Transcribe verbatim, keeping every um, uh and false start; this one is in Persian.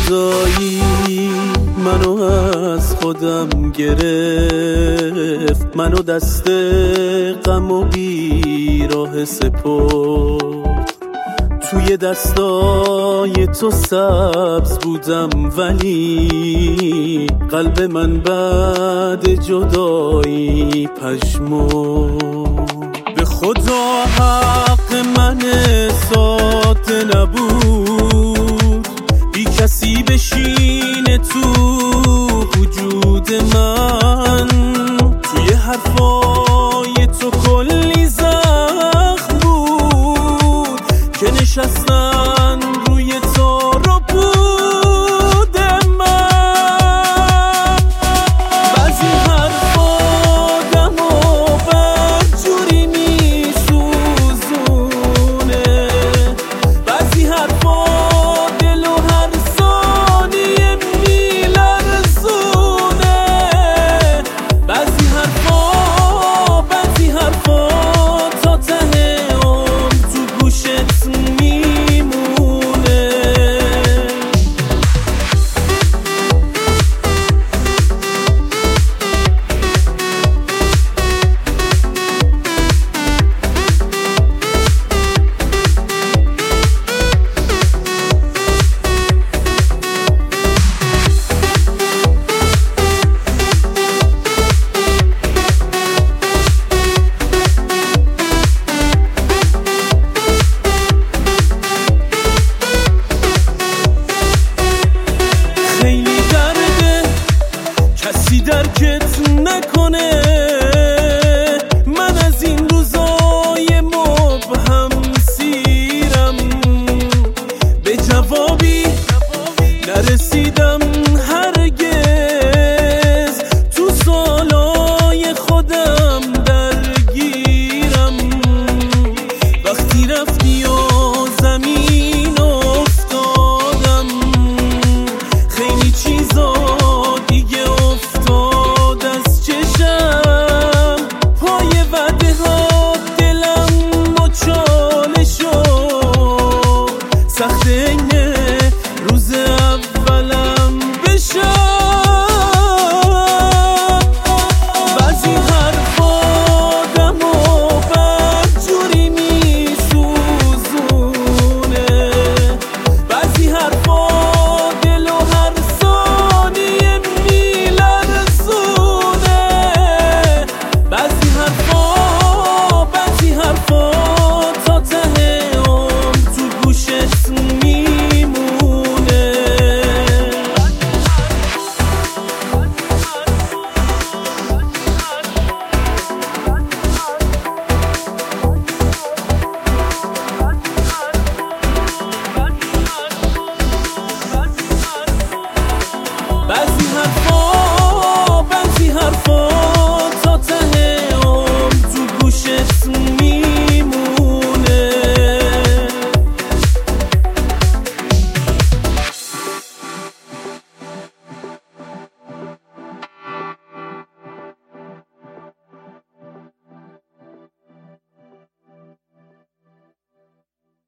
جدایی منو از خودم گرفت، منو دست غم و بیراه سپرد. توی دستای تو سبز بودم ولی قلب من بعد جدایی پژمرد. به خدا حق من ساده نبود بی کسی بشینه تو وجود من. توی حرفای تو کلی زخم بود که نشستم